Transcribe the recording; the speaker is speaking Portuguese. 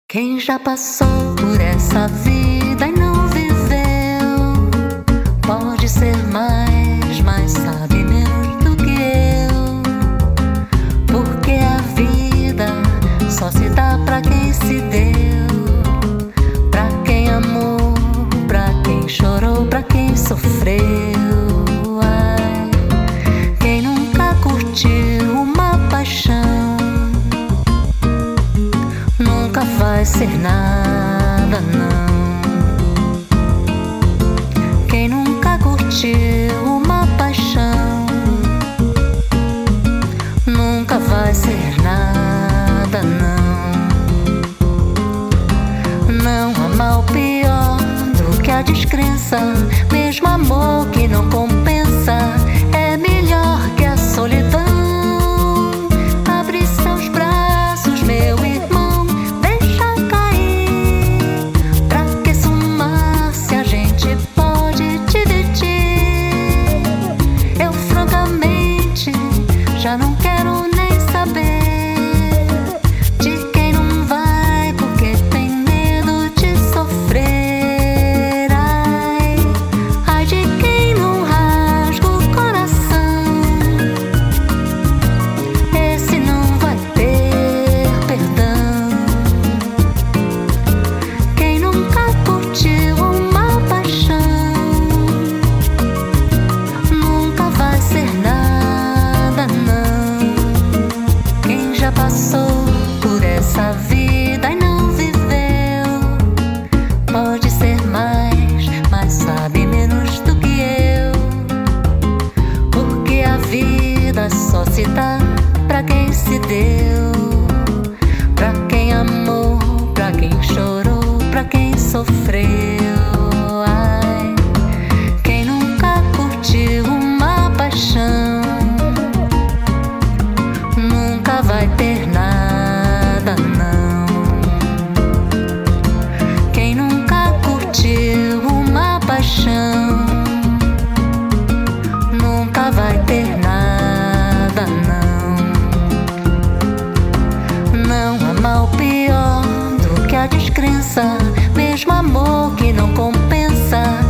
Quem já passou por essa vida e não viveu, pode ser mais, mas sabe menos do que eu. Porque a vida só se dá pra quem se deu, pra quem amou, pra quem chorou, pra quem sofreu. Ai, quem nunca curtiu uma paixão nunca vai ser nada, não. Quem nunca curtiu uma paixão nunca vai ser nada, não. Não há mal pior do que a descrença, mesmo amor que não compensa é melhor que a solidão. Abre seus braços, meu irmão, já não quero nem saber de quem não vai, porque tem medo de sofrer. Ai, ai de quem não rasga o coração, esse não vai ter perdão. Quem nunca curtiu uma paixão nunca vai ser nada, passou por essa vida e não viveu, pode ser mais, mas sabe menos do que eu. Porque a vida só se dá pra quem se deu, pra quem amou, pra quem chorou, pra quem sofreu. Ai, quem nunca curtiu uma paixão nunca vai ter nada, não. Quem nunca curtiu uma paixão nunca vai ter nada, não. Não há mal pior do que a descrença, mesmo amor que não compensa